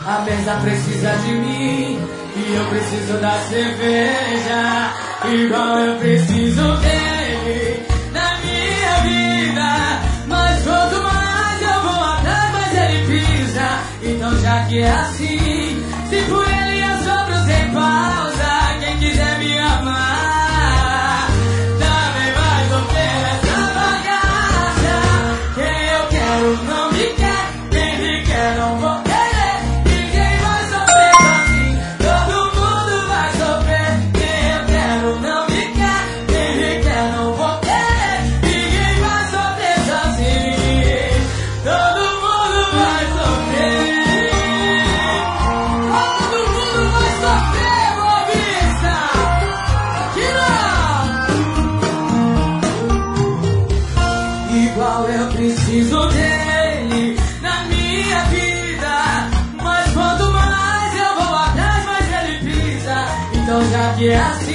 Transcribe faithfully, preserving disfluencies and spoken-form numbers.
A mesa precisa de mim e eu preciso da cerveja, igual eu preciso dele na minha vida. Mas quanto mais eu vou atrás, mais ele pisa. Então já que é assim, se por ele eu sofro sem pausa, quem quiser me amar também vai sofrer essa bagaça. Quem eu quero não me quer, quem me quer não vou querer. Ninguém vai sofrer sozinho, todo mundo vai sofrer. Quem eu quero não me quer, quem me quer não vou querer. Ninguém vai sofrer sozinho, todo mundo vai sofrer. Todo mundo vai sofrer, Boavista. Aqui não. Igual eu preciso dele na minha vida. Mas quanto mais eu vou atrás, mais ele pisa. Então já que é assim,